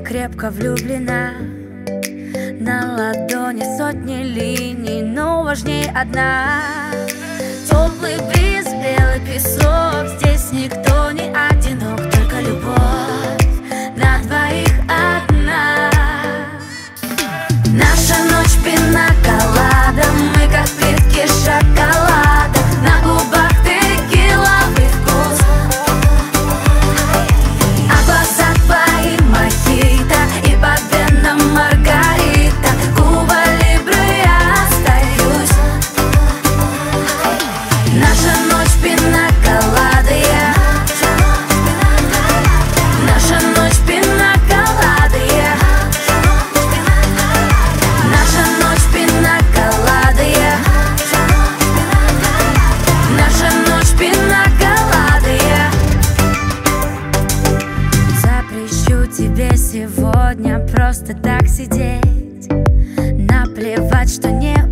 крепко влюблена. На ладони сотни линий, но важнее одна. Теплый бриз, белый песок, здесь никто не одинок, только любовь на двоих одна. Наша ночь пина-колада, мы как плитки шоколада, на губах текиловый вкус, а глаза твои мохито и по венам маргарита. Куба Либре я остаюсь. Наша ночь пина-колада, наша ночь пина-колада, наша ночь пина-колада, наша ночь пина-колада. Запрещу тебе сегодня просто так сидеть, наплевать, что не